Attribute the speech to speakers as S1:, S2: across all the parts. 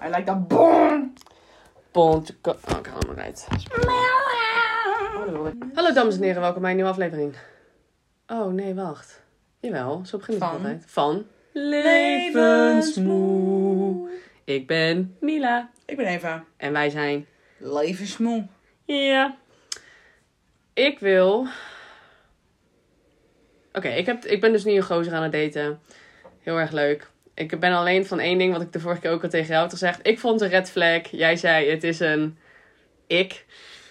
S1: I like that boom.
S2: Oh, ik haal hem eruit. Hallo dames en heren, welkom bij een nieuwe aflevering. Oh nee, wacht. Jawel, zo begint het altijd. Van Levensmoe. Ik ben Mila.
S1: Ik ben Eva.
S2: En wij zijn...
S1: Levensmoe.
S2: Ja. Ik wil... Oké, ik ben dus nu een gozer aan het daten. Heel erg leuk. Ik ben alleen van één ding, wat ik de vorige keer ook al tegen jou had gezegd. Ik vond een red flag. Jij zei, het is een ik.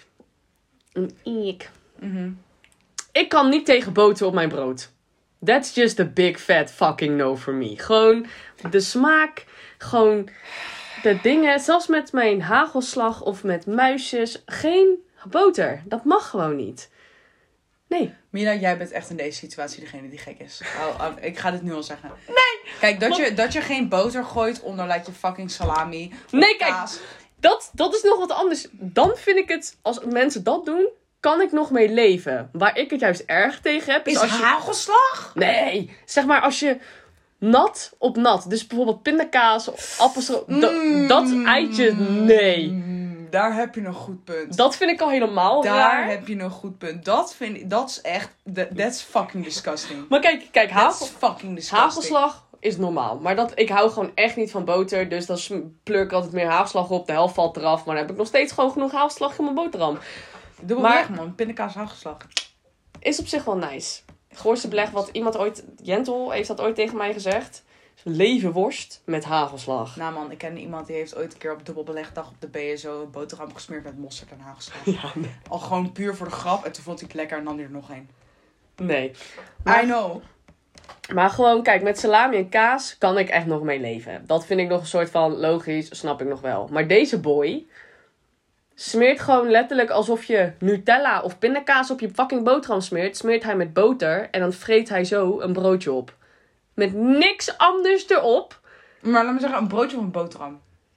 S2: Een ik.
S1: Mm-hmm.
S2: Ik kan niet tegen boter op mijn brood. That's just a big fat fucking no for me. Gewoon de smaak. Gewoon de dingen. Zelfs met mijn hagelslag of met muisjes. Geen boter. Dat mag gewoon niet. Nee.
S1: Mila, jij bent echt in deze situatie degene die gek is. Ik ga dit nu al zeggen.
S2: Nee.
S1: Kijk, dat je geen boter gooit onder like je fucking salami.
S2: Nee,
S1: kaas.
S2: Kijk. Dat is nog wat anders. Dan vind ik het, als mensen dat doen, kan ik nog mee leven. Waar ik het juist erg tegen heb...
S1: Is
S2: als je...
S1: hagelslag?
S2: Nee. Zeg maar als je nat op nat. Dus bijvoorbeeld pindakaas of appelstroop. Dat eitje, nee.
S1: Daar heb je een goed punt.
S2: Dat vind ik al helemaal
S1: Daar
S2: raar.
S1: heb je een goed punt. Dat is echt... That's fucking disgusting.
S2: Maar kijk,
S1: That's fucking disgusting.
S2: hagelslag is normaal. Maar ik hou gewoon echt niet van boter. Dus dan pleur ik altijd meer hagelslag op. De helft valt eraf. Maar dan heb ik nog steeds gewoon genoeg hagelslag in mijn boterham.
S1: Doe maar weg, man. Pindakaas hagelslag.
S2: Is op zich wel nice. Het goorste beleg wat iemand ooit... Jentel heeft dat ooit tegen mij gezegd. Levenworst met hagelslag.
S1: Nou man, ik ken iemand die heeft ooit een keer op dubbelbelegdag op de BSO een boterham gesmeerd met mosterd en hagelslag.
S2: Ja, nee.
S1: Al gewoon puur voor de grap. En toen vond hij het lekker en nam hij er nog een.
S2: Nee.
S1: I know.
S2: Maar gewoon, kijk, met salami en kaas kan ik echt nog mee leven. Dat vind ik nog een soort van logisch, snap ik nog wel. Maar deze boy smeert gewoon letterlijk alsof je Nutella of pindakaas op je fucking boterham smeert. Smeert hij met boter en dan vreet hij zo een broodje op. Met niks anders erop.
S1: Maar laat me zeggen, een broodje of een boterham?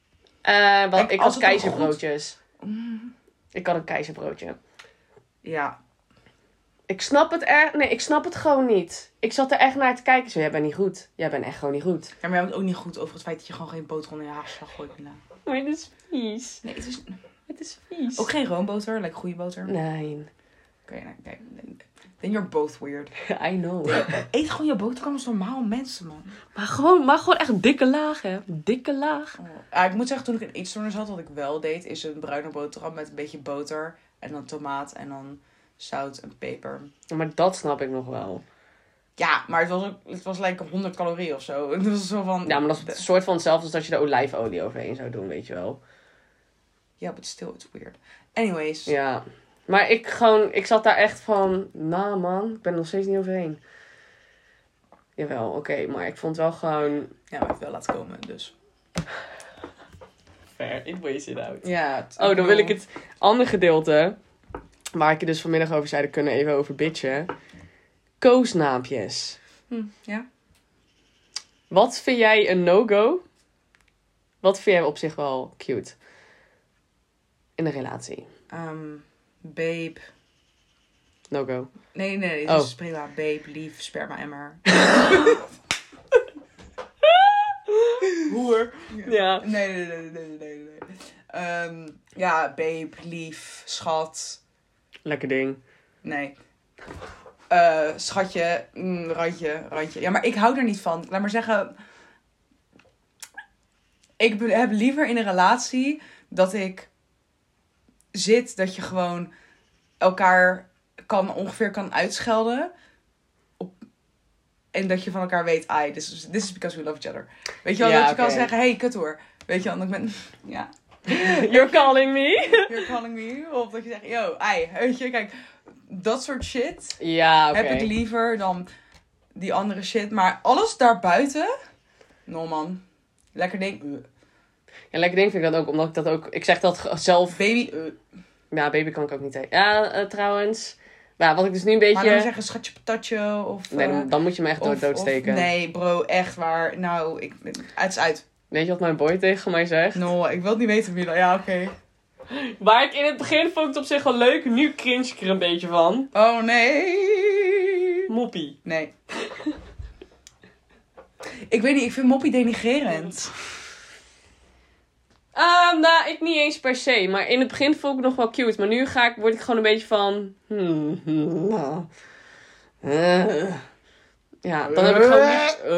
S2: Ik had keizerbroodjes. Ik had een keizerbroodje.
S1: Ja.
S2: Ik snap het ik snap het gewoon niet. Ik zat er echt naar te kijken. Zo, jij bent niet goed. Jij bent echt gewoon niet goed.
S1: Ja, maar jij bent ook niet goed over het feit dat je gewoon geen boterham in je hagelslag gooit, Mila.
S2: Maar het is vies.
S1: Nee,
S2: Het is vies.
S1: ook geen roomboter, like goede boter.
S2: Nee.
S1: Oké, kijk. Then you're both weird.
S2: I know.
S1: Eet gewoon je boterham als normaal mensen, man.
S2: Maar gewoon echt dikke laag, hè. Dikke laag.
S1: Ik moet zeggen, toen ik een eetstoornis had, wat ik wel deed, is een bruine boterham met een beetje boter. En dan tomaat en dan zout en peper.
S2: Maar dat snap ik nog wel.
S1: Ja, maar het was like 100 calorieën of zo. Het was zo van...
S2: Ja, maar dat is een soort van hetzelfde als dat je er olijfolie overheen zou doen, weet je wel.
S1: Ja, but still, it's weird. Anyways.
S2: Ja. Maar ik zat daar echt van... Nou man, ik ben er nog steeds niet overheen. Jawel, oké, maar ik vond wel gewoon...
S1: Ja, maar het wel laten komen, dus.
S2: Fair, it weighs it out.
S1: Ja.
S2: Dan wil ik het andere gedeelte... Waar ik je dus vanmiddag over zei, daar kunnen we even over bitchen. Koosnaampjes.
S1: Ja.
S2: Wat vind jij een no-go? Wat vind jij op zich wel cute? In een relatie.
S1: Babe.
S2: No-go.
S1: Nee, dat is prima. Babe, lief, sperma-emmer.
S2: Hoer. Ja.
S1: Nee. Ja, babe, lief, schat.
S2: Lekker ding.
S1: Nee. Schatje, randje. Ja, maar ik hou er niet van. Laat maar zeggen... Ik heb liever in een relatie dat ik zit, dat je gewoon elkaar ongeveer kan uitschelden. En dat je van elkaar weet, this is because we love each other. Weet je wel, dat je kan zeggen, hey, kut hoor. Weet je wel, dan ben ja.
S2: You're calling me?
S1: You're calling me. Of dat je zegt, yo, weet je, kijk, dat soort shit heb ik liever dan die andere shit. Maar alles daarbuiten, no man. Lekker ding.
S2: Ja, lekker ding vind ik dat ook, omdat ik dat ook... Ik zeg dat zelf...
S1: Baby.
S2: Ja, baby kan ik ook niet tegen. Ja, trouwens... Ja, wat ik dus nu een beetje...
S1: Maar dan zeggen schatje patatje of...
S2: Nee, dan moet je me echt doodsteken.
S1: Nee, bro, echt waar. Nou, het is uit.
S2: Weet je wat mijn boy tegen mij zegt?
S1: No, ik wil het niet weten, Mila. Ja, oké.
S2: Waar ik in het begin vond het op zich wel leuk. Nu cringe ik er een beetje van.
S1: Oh, nee.
S2: Moppie.
S1: Nee. Ik weet niet, ik vind moppie denigrerend.
S2: Nou, ik niet eens per se. Maar in het begin vond ik het nog wel cute. Maar nu word ik gewoon een beetje van... Ja, dan heb ik gewoon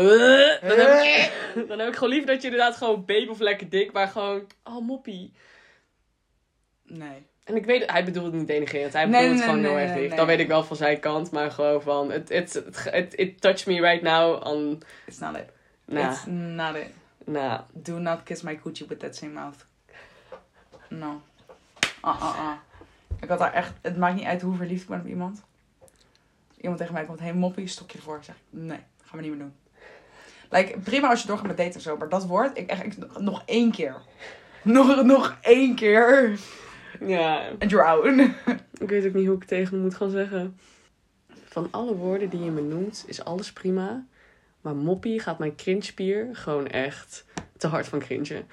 S2: dan heb ik gewoon liever dat je inderdaad gewoon babe of lekker dik. Maar gewoon... Oh, moppie.
S1: Nee.
S2: En ik weet... Hij bedoelt het niet denigrerend. Hij bedoelt het gewoon heel erg lief. Dat weet ik wel van zijn kant. Maar gewoon van... It touched me right now on...
S1: It's not it.
S2: Nah.
S1: It's not it.
S2: Nah.
S1: Do not kiss my coochie with that same mouth. No. Ik had daar echt... Het maakt niet uit hoe verliefd ik ben op iemand. Als iemand tegen mij komt, hey moppie, stokje ervoor. Zeg ik, nee, gaan we niet meer doen. Like, prima als je doorgaat met daten of zo. Maar dat woord, ik nog 1 keer. Nog 1 keer.
S2: Ja.
S1: And you're out.
S2: Ik weet ook niet hoe ik tegen hem moet gaan zeggen. Van alle woorden die je me noemt, is alles prima. Maar moppie gaat mijn cringespier gewoon echt te hard van cringen.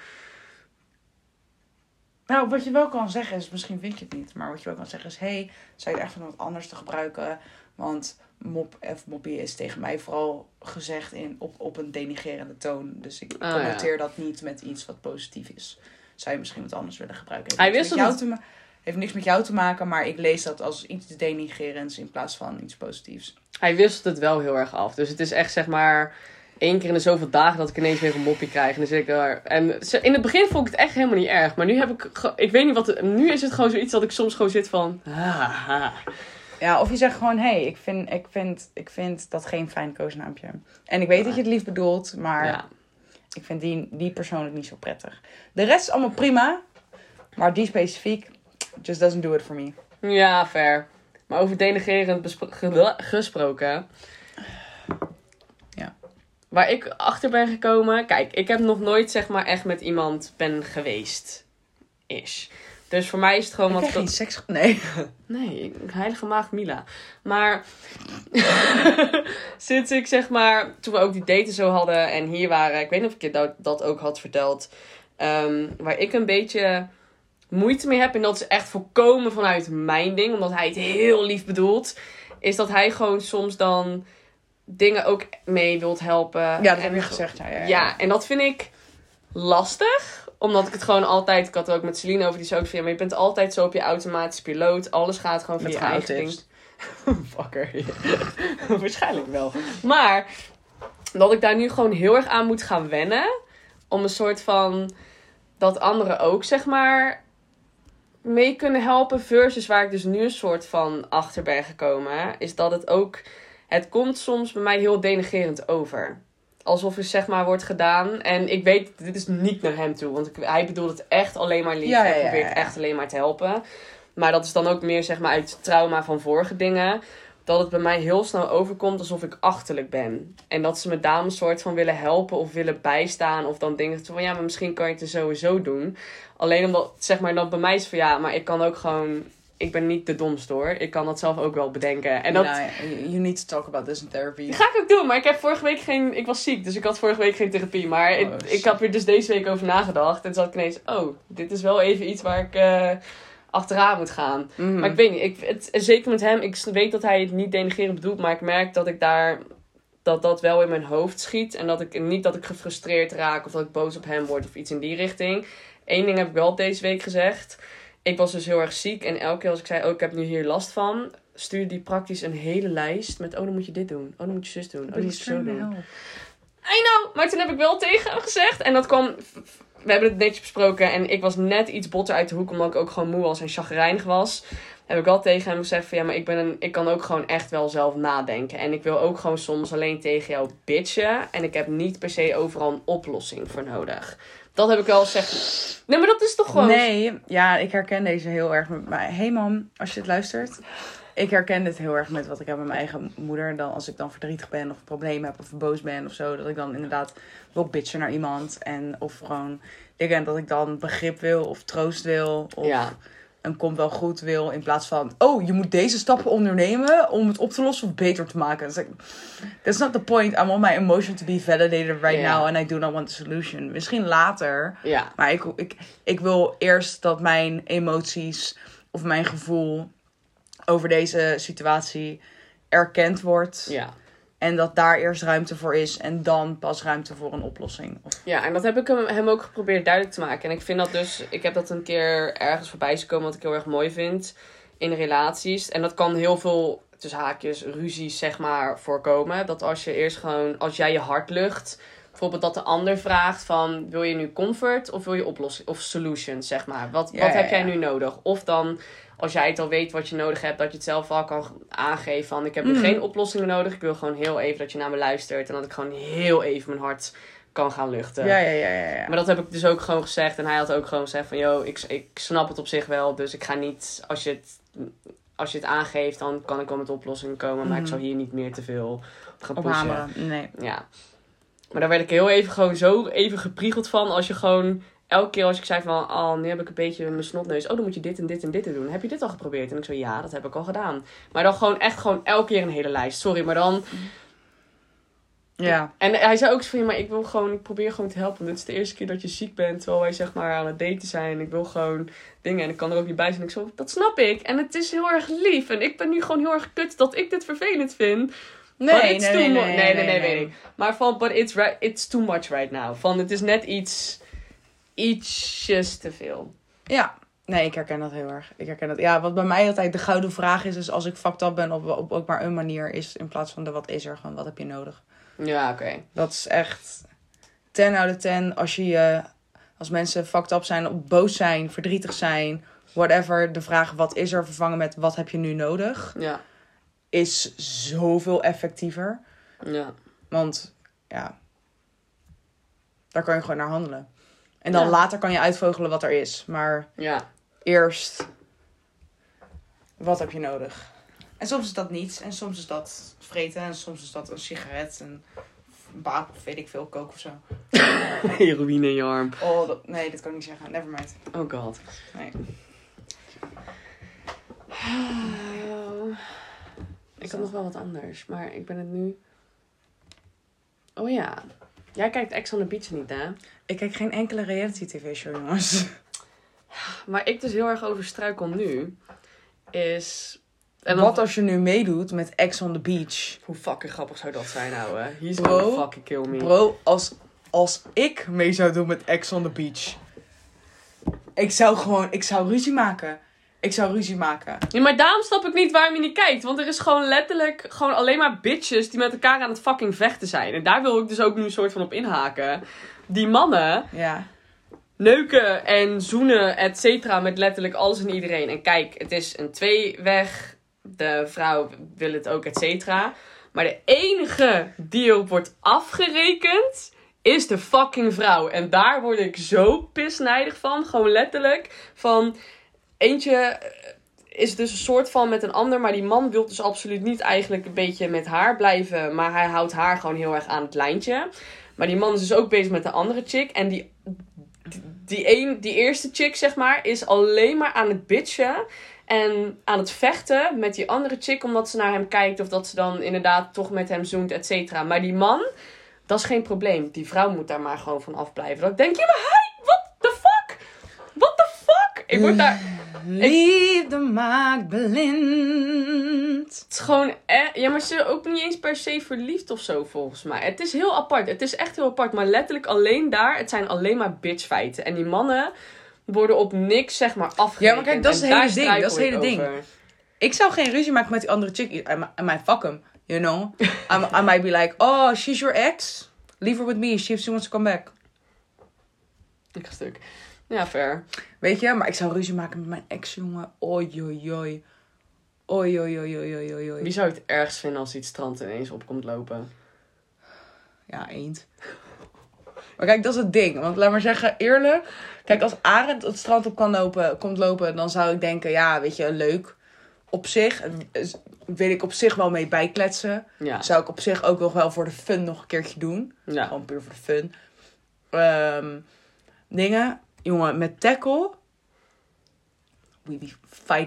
S1: Nou, wat je wel kan zeggen is, misschien vind je het niet. Maar wat je wel kan zeggen is, hey, zou je het echt van wat anders te gebruiken? Want moppie is tegen mij vooral gezegd op een denigrerende toon. Dus ik connoteer dat niet met iets wat positief is. Zou je misschien wat anders willen gebruiken? Heeft niks met jou te maken, maar ik lees dat als iets denigrerends in plaats van iets positiefs.
S2: Hij wisselt het wel heel erg af. Dus het is echt zeg maar 1 keer in de zoveel dagen dat ik ineens weer een moppie krijg. En dan zit ik daar. En in het begin vond ik het echt helemaal niet erg. Maar nu heb ik weet niet wat. Nu is het gewoon zoiets dat ik soms gewoon zit van.
S1: Ja, of je zegt gewoon, hey, ik vind dat geen fijn koosnaampje. En ik weet dat je het lief bedoelt, maar ik vind die persoonlijk niet zo prettig. De rest is allemaal prima, maar die specifiek, just doesn't do it for me.
S2: Ja, fair. Maar over denigrerend gesproken.
S1: Ja.
S2: Waar ik achter ben gekomen. Kijk, ik heb nog nooit zeg maar echt met iemand ben geweest. Dus voor mij is het gewoon
S1: wat... geen seks... Nee.
S2: Nee, heilige maagd Mila. Maar sinds ik zeg maar... Toen we ook die daten zo hadden en hier waren... Ik weet niet of ik je dat ook had verteld. Waar ik een beetje moeite mee heb. En dat is echt volkomen vanuit mijn ding. Omdat hij het heel lief bedoelt. Is dat hij gewoon soms dan dingen ook mee wilt helpen.
S1: Ja, dat heb je gezegd.
S2: Ja, en dat vind ik lastig. Omdat ik het gewoon altijd... Ik had het ook met Celine over. Die zei ook van... Ja, maar je bent altijd zo op je automatische piloot. Alles gaat gewoon vet eigen. Fucker. Waarschijnlijk wel. Maar... Dat ik daar nu gewoon heel erg aan moet gaan wennen. Om een soort van... Dat anderen ook zeg maar... mee kunnen helpen. Versus waar ik dus nu een soort van achter ben gekomen. Is dat het ook... Het komt soms bij mij heel denigrerend over. Alsof er zeg maar wordt gedaan. En ik weet, dit is niet naar hem toe. Want hij bedoelt het echt alleen maar lief. Hij probeert echt alleen maar te helpen. Maar dat is dan ook meer zeg maar uit trauma van vorige dingen. Dat het bij mij heel snel overkomt alsof ik achterlijk ben. En dat ze me daarom een soort van willen helpen of willen bijstaan. Of dan denken van ja, maar misschien kan je het er sowieso doen. Alleen omdat zeg maar dat bij mij is van ja, maar ik kan ook gewoon... Ik ben niet de domste hoor. Ik kan dat zelf ook wel bedenken. En dat...
S1: You need to talk about this in therapy.
S2: Dat ga ik ook doen. Maar ik heb vorige week ik was ziek. Dus ik had vorige week geen therapie. Maar ik heb er dus deze week over nagedacht. En toen zat ik ineens... Oh, dit is wel even iets waar ik achteraan moet gaan. Mm-hmm. Maar ik weet niet. Zeker met hem. Ik weet dat hij het niet denigrerend bedoelt. Maar ik merk dat ik daar... Dat wel in mijn hoofd schiet. En dat ik niet dat ik gefrustreerd raak. Of dat ik boos op hem word. Of iets in die richting. 1 ding heb ik wel deze week gezegd. Ik was dus heel erg ziek. En elke keer als ik zei, ik heb nu hier last van... stuurde die praktisch een hele lijst met... dan moet je dit doen. Dan moet je zus doen. Dan moet je zo doen. I know! Maar toen heb ik wel tegen hem gezegd. En dat kwam... We hebben het netjes besproken. En ik was net iets botter uit de hoek. Omdat ik ook gewoon moe was en chagrijnig was. Heb ik wel tegen hem gezegd van... Ja, maar ik kan ook gewoon echt wel zelf nadenken. En ik wil ook gewoon soms alleen tegen jou bitchen. En ik heb niet per se overal een oplossing voor nodig. Dat heb ik wel gezegd. Nee, maar dat is toch gewoon...
S1: Nee, ja, ik herken deze heel erg met mij. Hey mam, als je het luistert. Ik herken dit heel erg met wat ik heb met mijn eigen moeder. Dan, als ik dan verdrietig ben of een probleem heb of boos ben of zo. Dat ik dan inderdaad wil bitchen naar iemand. Of gewoon dingen dat ik dan begrip wil of troost wil. Of een komt wel goed wil. In plaats van, je moet deze stappen ondernemen om het op te lossen of beter te maken. Dus that's not the point. I want my emotion to be validated right now. And I do not want the solution. Misschien later. Yeah. Maar ik wil eerst dat mijn emoties of mijn gevoel over deze situatie erkend wordt.
S2: Ja.
S1: En dat daar eerst ruimte voor is. En dan pas ruimte voor een oplossing.
S2: Ja, en dat heb ik hem ook geprobeerd duidelijk te maken. En ik vind dat dus... Ik heb dat een keer ergens voorbij gekomen wat ik heel erg mooi vind. In relaties. En dat kan heel veel, tussen haakjes, ruzies zeg maar voorkomen. Dat als je eerst gewoon... Als jij je hart lucht... Bijvoorbeeld dat de ander vraagt van... Wil je nu comfort of wil je oplossing? Of solutions, zeg maar. Wat heb jij nu nodig? Of dan... Als jij het al weet wat je nodig hebt, dat je het zelf al kan aangeven van... Ik heb nu geen oplossingen nodig. Ik wil gewoon heel even dat je naar me luistert. En dat ik gewoon heel even mijn hart kan gaan luchten.
S1: Ja.
S2: Maar dat heb ik dus ook gewoon gezegd. En hij had ook gewoon gezegd van... Yo, ik snap het op zich wel. Dus ik ga niet... Als je het aangeeft, dan kan ik wel met oplossingen komen. Maar ik zal hier niet meer te veel gaan pushen.
S1: Ophameren, nee.
S2: Ja. Maar daar werd ik heel even gewoon zo even gepriegeld van. Als je gewoon... Elke keer als ik zei van, oh, nu heb ik een beetje mijn snotneus. Oh, dan moet je dit en dit en dit doen. Heb je dit al geprobeerd? En ik zo, ja, dat heb ik al gedaan. Maar dan gewoon echt gewoon elke keer een hele lijst. Sorry, maar dan...
S1: Ja.
S2: En hij zei ook zo van, maar ik probeer gewoon te helpen. Dit is de eerste keer dat je ziek bent, terwijl wij zeg maar aan het daten zijn. Ik wil gewoon dingen en ik kan er ook niet bij zijn. En ik zo, dat snap ik. En het is heel erg lief. En ik ben nu gewoon heel erg kut dat ik dit vervelend vind. Nee, weet ik. Maar van, but it's too much right now. Van, het is net ietsjes te veel.
S1: Ja, nee, ik herken dat heel erg. Ja, wat bij mij altijd de gouden vraag is als ik fucked up ben op ook maar een manier is, in plaats van de wat is er, gewoon wat heb je nodig.
S2: Ja, oké.
S1: Dat is echt 10 out of 10 als mensen fucked up zijn, boos zijn, verdrietig zijn, whatever, de vraag wat is er vervangen met wat heb je nu nodig, is zoveel effectiever.
S2: Ja.
S1: Want, ja, daar kan je gewoon naar handelen. En dan later kan je uitvogelen wat er is. Maar eerst, wat heb je nodig? En soms is dat niets. En soms is dat vreten. En soms is dat een sigaret. Een baap of weet ik veel, kook of zo.
S2: Heroïne in je arm.
S1: Oh, nee, dit kan ik niet zeggen. Nevermind.
S2: Oh god.
S1: Nee.
S2: Ik had nog wel wat anders. Maar ik ben het nu... Oh ja. Jij kijkt Ex on the Beach niet, hè?
S1: Ik kijk geen enkele reality tv-show, jongens.
S2: Waar ik dus heel erg over struikel nu, is...
S1: En wat als je nu meedoet met Ex on the Beach?
S2: Hoe fucking grappig zou dat zijn, nou, hè? He's
S1: bro,
S2: gonna fucking kill me.
S1: Bro, als ik mee zou doen met Ex on the Beach... Ik zou ruzie maken.
S2: Ja, maar daarom snap ik niet waarom je niet kijkt. Want er is gewoon letterlijk gewoon alleen maar bitches die met elkaar aan het fucking vechten zijn. En daar wil ik dus ook nu een soort van op inhaken. Die mannen neuken en zoenen, et cetera, met letterlijk alles en iedereen. En kijk, het is een tweeweg. De vrouw wil het ook, et cetera. Maar de enige die erop wordt afgerekend is de fucking vrouw. En daar word ik zo pisnijdig van. Gewoon letterlijk van... Eentje is dus een soort van met een ander. Maar die man wil dus absoluut niet eigenlijk een beetje met haar blijven. Maar hij houdt haar gewoon heel erg aan het lijntje. Maar die man is dus ook bezig met de andere chick. En die eerste chick, zeg maar, is alleen maar aan het bitchen. En aan het vechten met die andere chick. Omdat ze naar hem kijkt. Of dat ze dan inderdaad toch met hem zoent, et cetera. Maar die man, dat is geen probleem. Die vrouw moet daar maar gewoon van afblijven. Dat ik denk, ja, maar hij, what the fuck? What the fuck? Ik word daar...
S1: Liefde maakt blind.
S2: Het is gewoon... Ja, maar ze zijn ook niet eens per se verliefd of zo, volgens mij. Het is heel apart. Het is echt heel apart. Maar letterlijk alleen daar... Het zijn alleen maar bitchfeiten. En die mannen worden op niks, zeg maar, afgerekend.
S1: Ja, maar kijk, dat is het hele ding. Ik zou geen ruzie maken met die andere chick. I might fuck him, you know? I might be like, oh, she's your ex. Leave her with me. She wants to come back.
S2: Ik ga stuk. Ja, fair.
S1: Weet je, maar ik zou ruzie maken met mijn ex, jongen. Oei, oei, oei. Oei, oei, oei, oei, oei, oei.
S2: Wie zou het ergst vinden als hij het strand ineens opkomt lopen?
S1: Ja, eend. Maar kijk, dat is het ding. Want laat maar zeggen, eerlijk. Kijk, als Arend het strand op komt lopen, dan zou ik denken, ja, weet je, leuk. Op zich, wil ik op zich wel mee bijkletsen. Ja. Zou ik op zich ook nog wel voor de fun nog een keertje doen. Ja. Gewoon puur voor de fun. Dingen. Jongen, met tackle. We be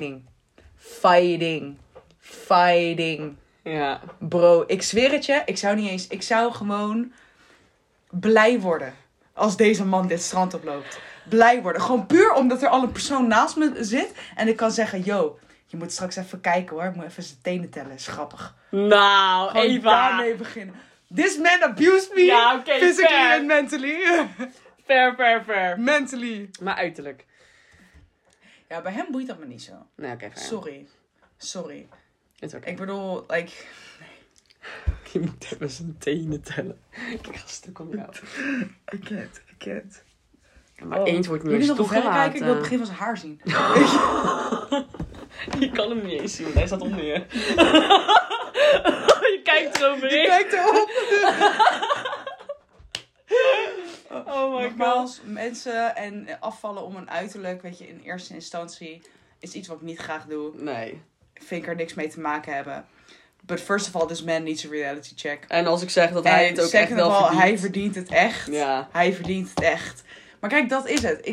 S1: fighting.
S2: Ja.
S1: Bro, ik zweer het je. Ik zou gewoon blij worden als deze man dit strand oploopt. Blij worden. Gewoon puur omdat er al een persoon naast me zit. En ik kan zeggen, yo, Je moet straks even kijken hoor. Ik moet even zijn tenen tellen. Is grappig.
S2: Nou,
S1: gewoon
S2: Eva.
S1: daarmee beginnen. This man abused me.
S2: Ja, oké,
S1: physically
S2: fair.
S1: and mentally.
S2: Fair.
S1: Mentally.
S2: Maar uiterlijk.
S1: Ja, bij hem boeit dat me niet zo.
S2: Nee, oké, fair.
S1: Sorry.
S2: Het is oké.
S1: Ik bedoel, like...
S2: Je moet even zijn tenen tellen. Ik ga stuk om jou.
S1: I can't.
S2: Maar eend wordt niet eens
S1: nog verder
S2: toegelaten.
S1: kijken? Ik wil het begin van zijn haar zien.
S2: Je kan hem niet eens zien, want hij staat onder je. Je kijkt eroverheen.
S1: Je kijkt erop.
S2: Oh my
S1: Nogmaals, mensen en afvallen om een uiterlijk, weet je, in eerste instantie is iets wat ik niet graag doe.
S2: Nee.
S1: Vind ik er niks mee te maken hebben. But first of all, this man needs a reality check.
S2: En als ik zeg dat hij het ook echt wel verdient.
S1: Hij verdient het echt.
S2: Ja.
S1: Hij verdient het echt. Maar kijk, dat is het.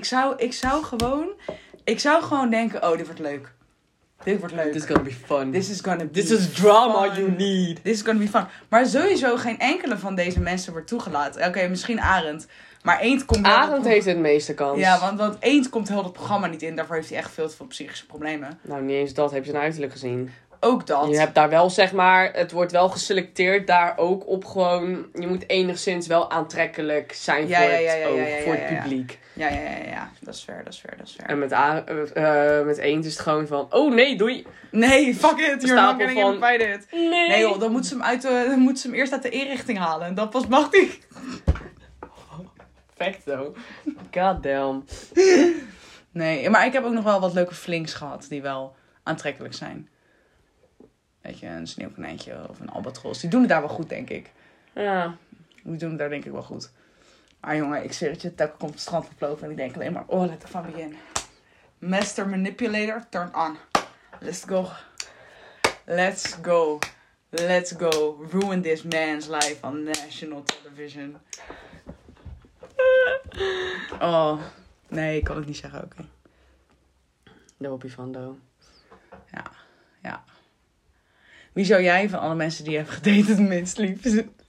S1: Ik zou gewoon denken, oh, dit wordt leuk. Dit wordt leuk.
S2: This is gonna be fun.
S1: This
S2: is drama
S1: fun.
S2: you need.
S1: This is gonna be fun. Maar sowieso geen enkele van deze mensen wordt toegelaten. Oké, misschien Arend. Maar Eend komt wel...
S2: Arend heeft het meeste kans.
S1: Ja, want Eend komt heel het programma niet in. Daarvoor heeft hij echt veel te veel psychische problemen.
S2: Nou, niet eens dat. Heb je zijn uiterlijk gezien?
S1: Ook dat.
S2: Je hebt daar wel, zeg maar... Het wordt wel geselecteerd daar ook op gewoon... Je moet enigszins wel aantrekkelijk zijn voor het publiek.
S1: Ja. Dat is fair.
S2: En met Eend is het gewoon van... Oh nee, doei.
S1: Nee, fuck it. You're not getting
S2: van,
S1: invited.
S2: Nee
S1: joh, dan moeten ze hem eerst uit de inrichting halen. En dat pas mag hij.
S2: Perfecto. God damn.
S1: Nee, maar ik heb ook nog wel wat leuke flinks gehad. Die wel aantrekkelijk zijn. Weet je, een sneeuwkonijntje of een albatros. Die doen het daar wel goed, denk ik.
S2: Ja.
S1: Die doen het daar denk ik wel goed. Maar jongen, ik zweer het je, telkens komt het strand gevlogen en ik denk alleen maar, oh, let the fun begin. Master Manipulator, turn on. Let's go. Ruin this man's life on national television. Oh, nee, ik kan het niet zeggen, oké.
S2: Daar hoop je van, Do.
S1: Ja. Wie zou jij van alle mensen die je hebt gedate het minst lief?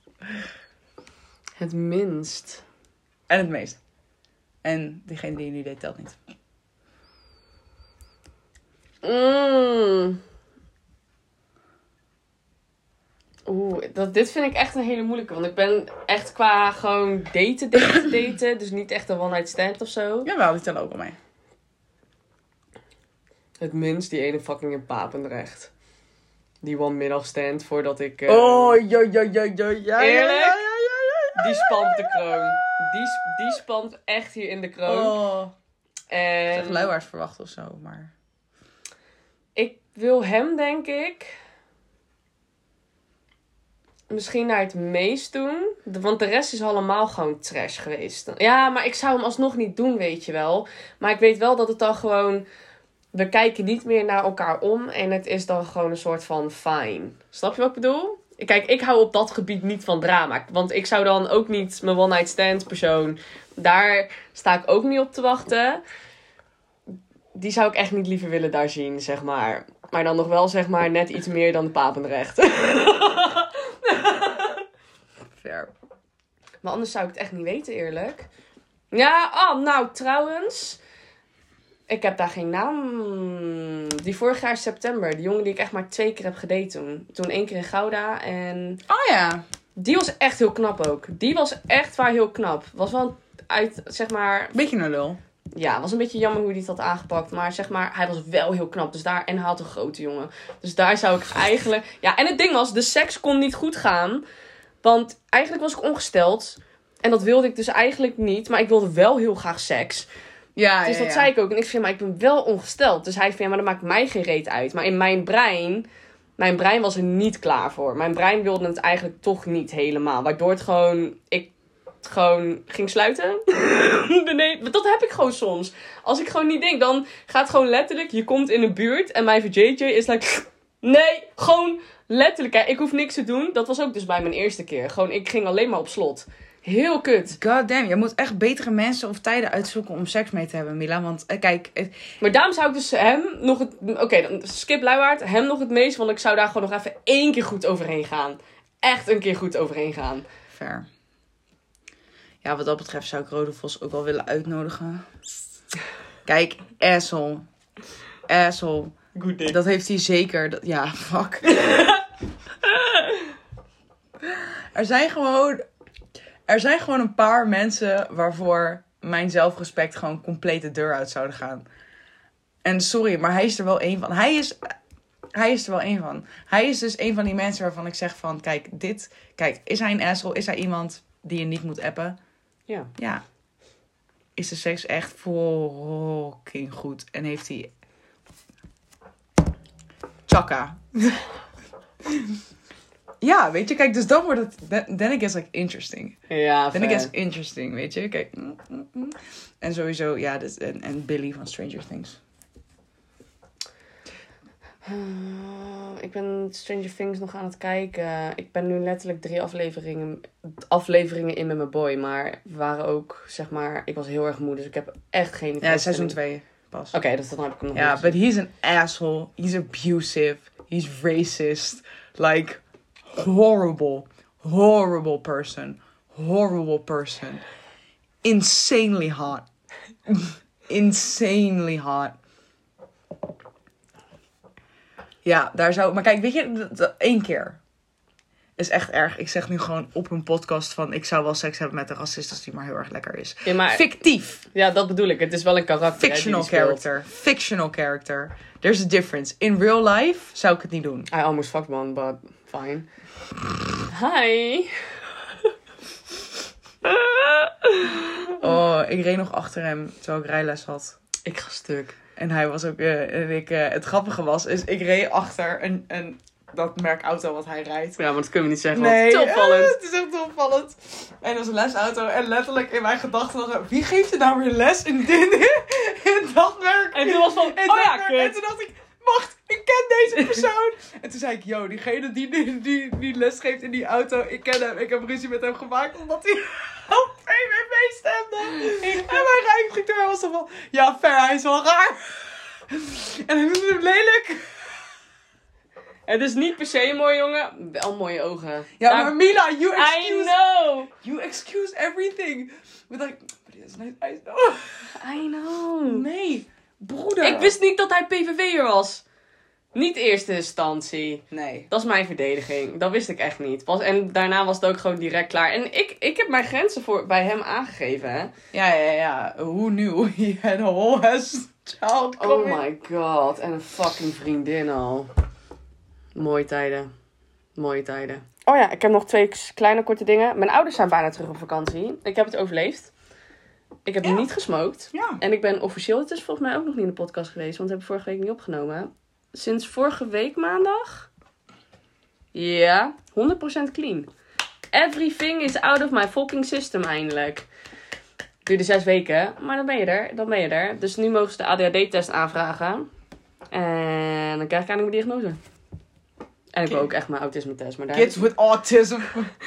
S2: Het minst?
S1: En het meest. En diegene die je nu deed telt niet.
S2: Dit vind ik echt een hele moeilijke. Want ik ben echt qua gewoon daten. Dus niet echt een one-night stand of zo.
S1: Jawel, die tellen ook al mee.
S2: Het minst die ene fucking in Papendrecht. Die one middagstand voordat ik...
S1: Ja.
S2: Eerlijk? Ja. Die spant de kroon. Die spant echt hier in de kroon.
S1: Oh.
S2: En...
S1: Echt luiwaards verwacht of zo, maar...
S2: Ik wil hem, denk ik... Misschien naar het meest doen. Want de rest is allemaal gewoon trash geweest. Ja, maar ik zou hem alsnog niet doen, weet je wel. Maar ik weet wel dat het dan gewoon... We kijken niet meer naar elkaar om. En het is dan gewoon een soort van fine. Snap je wat ik bedoel? Kijk, ik hou op dat gebied niet van drama. Want ik zou dan ook niet mijn one-night stand persoon... Daar sta ik ook niet op te wachten. Die zou ik echt niet liever willen daar zien, zeg maar. Maar dan nog wel, zeg maar, net iets meer dan de Papendrecht.
S1: Fair.
S2: Maar anders zou ik het echt niet weten, eerlijk. Ja, nou, trouwens... Ik heb daar geen naam... Die vorig jaar september. Die jongen die ik echt maar 2 keer heb gedate toen. Toen 1 keer in Gouda en...
S1: Oh ja.
S2: Die was echt heel knap ook. Die was echt waar heel knap. Was wel uit, zeg maar...
S1: Beetje een lul.
S2: Ja, was een beetje jammer hoe hij het had aangepakt. Maar zeg maar, hij was wel heel knap. Dus daar... En hij had een grote jongen. Dus daar zou ik eigenlijk... Ja, en het ding was, de seks kon niet goed gaan. Want eigenlijk was ik ongesteld. En dat wilde ik dus eigenlijk niet. Maar ik wilde wel heel graag seks.
S1: Ja,
S2: dus dat zei ik ook. En ik vind, maar ik ben wel ongesteld. Dus hij vindt, maar dat maakt mij geen reet uit. Maar in mijn brein was er niet klaar voor. Mijn brein wilde het eigenlijk toch niet helemaal. Waardoor ik gewoon ging sluiten. Nee, dat heb ik gewoon soms. Als ik gewoon niet denk, dan gaat gewoon letterlijk, je komt in een buurt en mijn JJ is like, nee, gewoon letterlijk. Hè, ik hoef niks te doen. Dat was ook dus bij mijn eerste keer. Gewoon, ik ging alleen maar op slot. Heel kut.
S1: God damn, je moet echt betere mensen of tijden uitzoeken om seks mee te hebben, Mila. Want kijk...
S2: Maar daarom zou ik dus hem nog het... Oké, dan skip luiwaard. Hem nog het meest, want ik zou daar gewoon nog even 1 keer goed overheen gaan. Echt een keer goed overheen gaan.
S1: Fair. Ja, wat dat betreft zou ik Rode Vos ook wel willen uitnodigen. Kijk, asshole.
S2: Good dick.
S1: Dat heeft hij zeker. Ja, fuck. Er zijn gewoon een paar mensen waarvoor mijn zelfrespect gewoon compleet de deur uit zouden gaan. En sorry, maar hij is er wel één van. Hij is er wel één van. Hij is dus een van die mensen waarvan ik zeg van... Kijk, is hij een asshole? Is hij iemand die je niet moet appen?
S2: Ja.
S1: Ja. Is de seks echt fucking goed? En heeft hij... Chaka. Ja, weet je, kijk, dus dan wordt het... Then it gets like interesting.
S2: Ja,
S1: Then it gets interesting, weet je. Kijk. En sowieso, ja, dus, en Billy van Stranger Things.
S2: Ik ben Stranger Things nog aan het kijken. Ik ben nu letterlijk 3 afleveringen in met mijn boy. Maar we waren ook, zeg maar... Ik was heel erg moe, dus ik heb echt geen...
S1: Ja, seizoen 2 pas.
S2: Oké, dus dan heb ik hem nog
S1: Ja,
S2: niet
S1: but he's an asshole. He's abusive. He's racist. Like, horrible person. Horrible person. Insanely hot. Insanely hot. Ja, daar zou... Maar kijk, weet je, 1 keer is echt erg. Ik zeg nu gewoon op een podcast van... Ik zou wel seks hebben met een racist als die maar heel erg lekker is.
S2: Ja, maar...
S1: Fictief.
S2: Ja, dat bedoel ik. Het is wel een karakter.
S1: Fictional character. Fictional character. There's a difference. In real life zou ik het niet doen.
S2: I almost fucked one, but fine. Hi.
S1: Oh, ik reed nog achter hem terwijl ik rijles had.
S2: Ik ga stuk.
S1: En hij was ook... het grappige was, is ik reed achter dat merk auto wat hij rijdt.
S2: Ja, maar dat kunnen we niet zeggen.
S1: Nee,
S2: Te opvallend.
S1: Het is echt te opvallend. En dat was een lesauto. En letterlijk in mijn gedachten was wie geeft er nou weer les in dat merk?
S2: En toen was van,
S1: En toen dacht ik, wacht, ik ken deze persoon. En toen zei ik, yo, diegene die les geeft in die auto, ik ken hem. Ik heb ruzie met hem gemaakt omdat hij op PVV stemde. En mijn rijinstructeur was zo van, ja, fair, hij is wel raar. En hij noemde hem lelijk.
S2: Het is niet per se een mooie jongen. Wel mooie ogen.
S1: Ja, maar Mila, you excuse everything. But like, but he has nice eyes though.
S2: I know.
S1: Nee, broeder.
S2: Ik wist niet dat hij PVV'er was. Niet eerste instantie.
S1: Nee.
S2: Dat is mijn verdediging. Dat wist ik echt niet. En daarna was het ook gewoon direct klaar. En ik heb mijn grenzen bij hem aangegeven, hè.
S1: Ja. Who knew he had a whole ass child coming?
S2: Oh my god. En een fucking vriendin al. Mooie tijden. Oh ja, ik heb nog 2 kleine korte dingen. Mijn ouders zijn bijna terug op vakantie. Ik heb het overleefd. Ik heb niet gesmoked.
S1: Ja.
S2: En ik ben officieel, het is volgens mij ook nog niet in de podcast geweest. Want dat heb ik vorige week niet opgenomen. Sinds vorige week maandag. Ja, 100% clean. Everything is out of my fucking system eindelijk. Duurde 6 weken, maar dan ben je er. Dus nu mogen ze de ADHD-test aanvragen. En dan krijg ik eindelijk mijn diagnose. En ik wil ook echt mijn autisme-test.
S1: Kids with autism.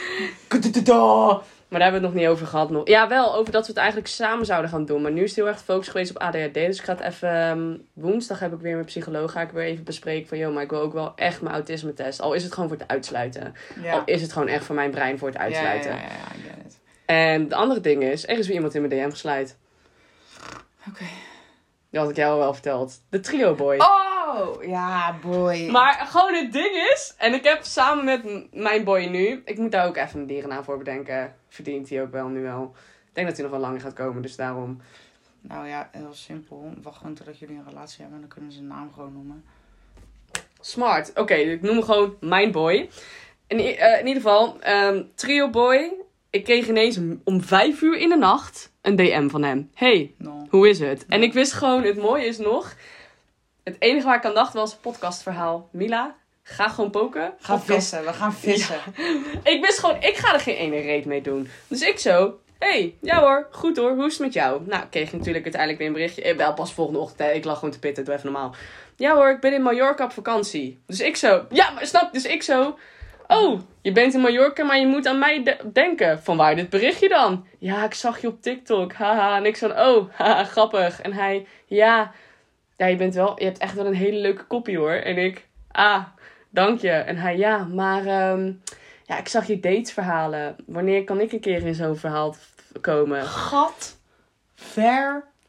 S2: Maar daar hebben we het nog niet over gehad. Ja, wel over dat we het eigenlijk samen zouden gaan doen. Maar nu is het heel erg gefocust geweest op ADHD. Dus ik ga het even... woensdag heb ik weer mijn psycholoog. Ga ik weer even bespreken van... maar ik wil ook wel echt mijn autisme-test. Al is het gewoon voor het uitsluiten. Ja. Al is het gewoon echt voor mijn brein voor het uitsluiten.
S1: Ja, I get it.
S2: En de andere ding is... er is weer iemand in mijn DM geslijt.
S1: Oké.
S2: Dat had ik jou al wel verteld. De trio boy.
S1: Oh, ja, boy.
S2: Maar gewoon het ding is... en ik heb samen met mijn boy nu... ik moet daar ook even een dierennaam voor bedenken. Verdient hij ook wel nu wel. Ik denk dat hij nog wel langer gaat komen, dus daarom...
S1: Nou ja, heel simpel. Wacht gewoon totdat jullie een relatie hebben... en dan kunnen ze een naam gewoon noemen.
S2: Smart. Oké, ik noem hem gewoon mijn boy. In ieder geval, trio boy. Ik kreeg ineens om 5 uur in de nacht... een DM van hem. Hey, hoe is het? No. En ik wist gewoon, het mooie is nog... het enige waar ik aan dacht was podcastverhaal. Mila, ga gewoon poken.
S1: We gaan vissen.
S2: Ja. Ik wist gewoon, ik ga er geen ene reet mee doen. Dus ik zo, hey, ja hoor, goed hoor, hoe is het met jou? Nou, kreeg ik natuurlijk uiteindelijk weer een berichtje. Wel pas volgende ochtend, ik lag gewoon te pitten, doe even normaal. Ja hoor, ik ben in Mallorca op vakantie. Dus ik zo, ja, maar snap, dus ik zo... Oh, je bent in Mallorca, maar je moet aan mij denken. Van waar dit berichtje dan? Ja, ik zag je op TikTok. Haha. En ik zo, oh, haha, grappig. En hij, ja, je hebt echt wel een hele leuke kopie hoor. En ik, dank je. En hij, ja, maar ik zag je datesverhalen. Wanneer kan ik een keer in zo'n verhaal komen?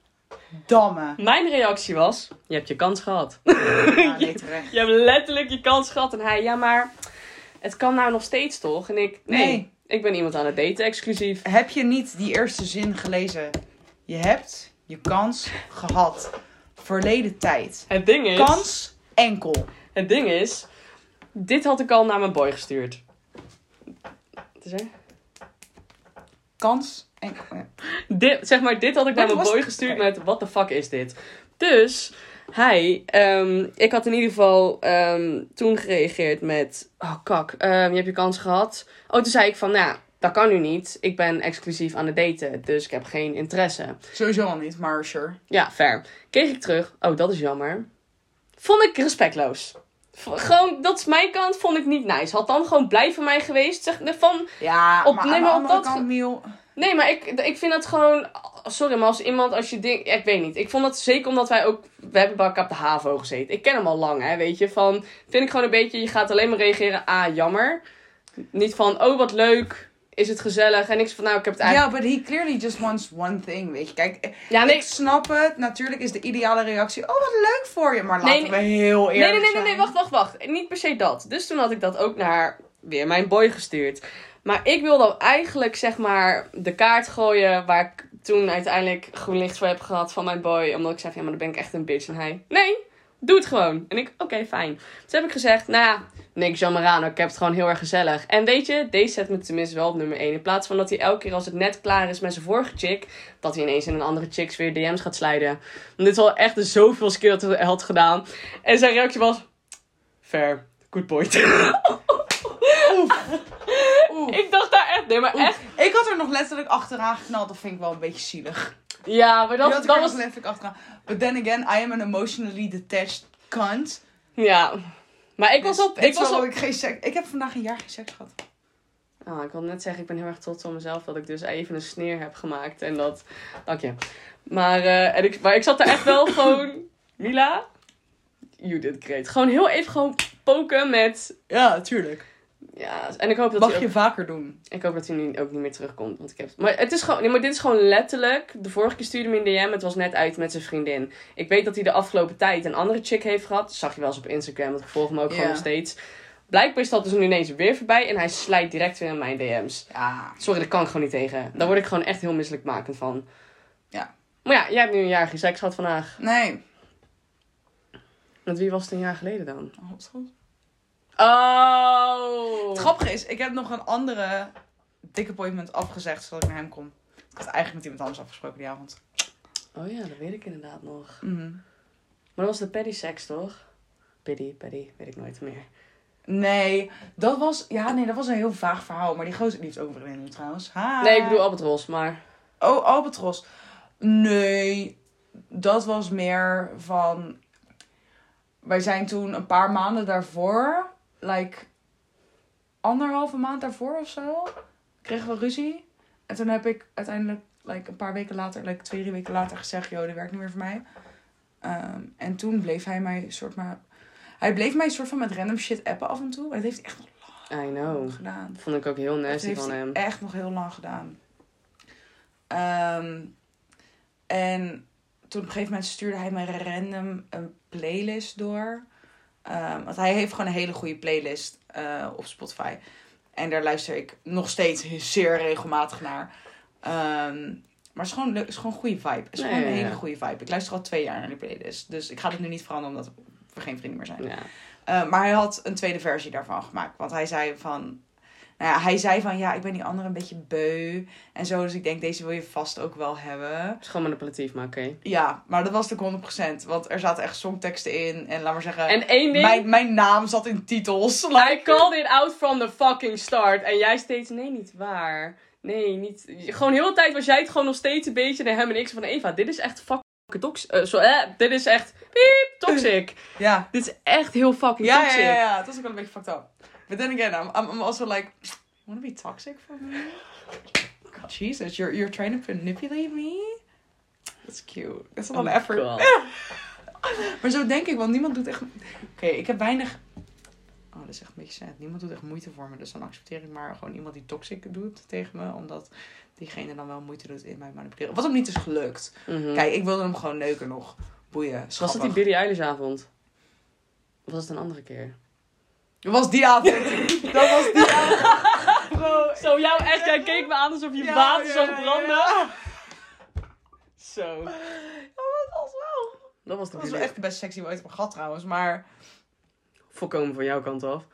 S1: Damme.
S2: Mijn reactie was, je hebt je kans gehad.
S1: Ja, nee, terecht.
S2: Je hebt letterlijk je kans gehad. En hij, ja maar, het kan nou nog steeds toch? En ik, nee. Ik ben iemand aan het daten, exclusief.
S1: Heb je niet die eerste zin gelezen? Je hebt je kans gehad. Verleden tijd.
S2: Het ding is...
S1: Kans enkel.
S2: Het ding is, dit had ik al naar mijn boy gestuurd. Wat is er?
S1: Kans enkel. Ja.
S2: Dit had ik naar mijn boy gestuurd met, what the fuck is dit? Dus, ik had in ieder geval toen gereageerd met, oh kak, je hebt je kans gehad. Oh, toen zei ik van, nou, dat kan nu niet. Ik ben exclusief aan het daten, dus ik heb geen interesse.
S1: Sowieso al niet, maar sure.
S2: Ja, fair. Kreeg ik terug, oh, dat is jammer. Vond ik respectloos. Gewoon, dat is mijn kant, vond ik niet nice. Had dan gewoon blij van mij geweest. Zeg, van,
S1: ja,
S2: op,
S1: maar
S2: nee,
S1: aan
S2: maar
S1: de
S2: op
S1: andere
S2: dat
S1: kant, Miel...
S2: Nee, maar ik vind dat gewoon... Sorry, maar als je denkt... Ja, ik weet niet. Ik vond dat zeker omdat wij ook... We hebben bij elkaar op de HAVO gezeten. Ik ken hem al lang, hè, weet je. Van, vind ik gewoon een beetje... Je gaat alleen maar reageren, jammer. Niet van, oh, wat leuk. Is het gezellig? En ik van, nou, ik heb het eigenlijk...
S1: Ja, but he clearly just wants one thing, weet je. Kijk,
S2: ja, nee.
S1: Ik snap het. Natuurlijk is de ideale reactie... Oh, wat leuk voor je. Maar laten we heel eerlijk zijn.
S2: Nee, wacht. Niet per se dat. Dus toen had ik dat ook naar weer mijn boy gestuurd. Maar ik wil dan eigenlijk, zeg maar, de kaart gooien waar ik toen uiteindelijk groen licht voor heb gehad van mijn boy. Omdat ik zei, ja, maar dan ben ik echt een bitch. En hij, nee, doe het gewoon. En ik, oké, fijn. Dus heb ik gezegd, nou ja, niks jammer aan. Ik heb het gewoon heel erg gezellig. En weet je, deze zet me tenminste wel op nummer 1. In plaats van dat hij elke keer als het net klaar is met zijn vorige chick, dat hij ineens in een andere chicks weer DM's gaat sliden. Want dit is wel echt de zoveel skill dat hij had gedaan. En zijn reactie was, fair, good point. Ik dacht daar echt... Nee, maar echt...
S1: Ik had er nog letterlijk achteraan geknald. Dat vind ik wel een beetje zielig.
S2: Ja, maar dat was...
S1: nog letterlijk achteraan. But then again, I am an emotionally detached cunt.
S2: Ja. Maar ik
S1: dus
S2: was op...
S1: Ik heb vandaag een jaar geen seks gehad.
S2: Oh, ik wil net zeggen, ik ben heel erg trots op mezelf. Dat ik dus even een sneer heb gemaakt. En dat... Dank je. Maar, maar ik zat daar echt wel gewoon... Mila? You did great. Gewoon heel even gewoon poken met...
S1: Ja, tuurlijk.
S2: Ja, en ik hoop dat
S1: mag je vaker doen.
S2: Ik hoop dat hij nu ook niet meer terugkomt. Want ik heb... Maar het is gewoon... Nee, maar dit is gewoon letterlijk... De vorige keer stuurde me in DM. Het was net uit met zijn vriendin. Ik weet dat hij de afgelopen tijd een andere chick heeft gehad. Dat zag je wel eens op Instagram. Want ik volg hem ook gewoon nog steeds. Blijkbaar is dat dus nu ineens weer voorbij. En hij slijt direct weer in mijn DM's.
S1: Ja.
S2: Sorry, daar kan ik gewoon niet tegen. Daar word ik gewoon echt heel misselijkmakend van.
S1: Ja.
S2: Maar ja, jij hebt nu een jaar geen seks gehad vandaag.
S1: Nee.
S2: Met wie was het een jaar geleden dan?
S1: Oh. Het grappige is, ik heb nog een andere dick appointment afgezegd zodat ik naar hem kom. Ik had eigenlijk met iemand anders afgesproken die avond.
S2: Oh ja, dat weet ik inderdaad nog.
S1: Mm-hmm.
S2: Maar dat was de paddy seks, toch? Paddy, weet ik nooit meer.
S1: Nee, dat was een heel vaag verhaal. Maar die gozer, die heeft ook een vriendin trouwens. Ha.
S2: Nee, ik bedoel Albatros, maar...
S1: Oh, Albatros. Nee, dat was meer van... Wij zijn toen een paar maanden daarvoor... anderhalve maand daarvoor of zo... kregen we ruzie. En toen heb ik uiteindelijk een paar weken later... 2-3 weken later gezegd... Joh, dit werkt niet meer voor mij. En toen bleef hij mij Hij bleef mij soort van met random shit appen af en toe. Maar dat heeft hij echt nog lang gedaan.
S2: Vond ik ook heel nasty van hem.
S1: Echt nog heel lang gedaan. En toen op een gegeven moment stuurde hij mij random een playlist door. Want hij heeft gewoon een hele goede playlist op Spotify. En daar luister ik nog steeds zeer regelmatig naar. Maar het is gewoon een goede vibe. Het is gewoon een hele goede vibe. Ik luister al 2 jaar naar die playlist. Dus ik ga het nu niet veranderen omdat we geen vrienden meer zijn.
S2: Ja.
S1: Maar hij had een tweede versie daarvan gemaakt. Want hij zei van... ja, ik ben die andere een beetje beu. En zo, dus ik denk, deze wil je vast ook wel hebben.
S2: Het is gewoon manipulatief, maar oké.
S1: Ja, maar dat was ook 100%. Want er zaten echt songteksten in. En laat maar zeggen...
S2: En één ding...
S1: Mijn naam zat in titels.
S2: I called it out from the fucking start. En jij steeds, nee, niet waar. Nee, niet... Gewoon heel de tijd was jij het gewoon nog steeds een beetje naar hem en ik. Van, Eva, dit is echt fucking toxic. Dit is echt... Piep, toxic.
S1: Ja.
S2: Dit is echt heel fucking toxic.
S1: Ja. Het was ook wel een beetje fucked up. But then again, I'm also like... Wanna be toxic for me? God, Jesus, you're trying to manipulate me? That's cute. That's a lot of effort. Maar zo denk ik, want niemand doet echt... Oké, ik heb weinig... Oh, dat is echt een beetje sad. Niemand doet echt moeite voor me. Dus dan accepteer ik maar gewoon iemand die toxic doet tegen me. Omdat diegene dan wel moeite doet in mij manipuleren. Wat hem niet is gelukt.
S2: Mm-hmm.
S1: Kijk, ik wilde hem gewoon neuken nog. Boeien. Schappig.
S2: Was dat die Billie Eilish avond? Of was het een andere keer?
S1: Dat was die avond. Dat was die avond.
S2: Zo, jou echt. Jij keek me aan alsof je water zag branden.
S1: Ja.
S2: Zo.
S1: Dat was wel.
S2: Dat was
S1: wel echt de best sexy ooit heb gehad trouwens. Maar...
S2: volkomen van jouw kant af.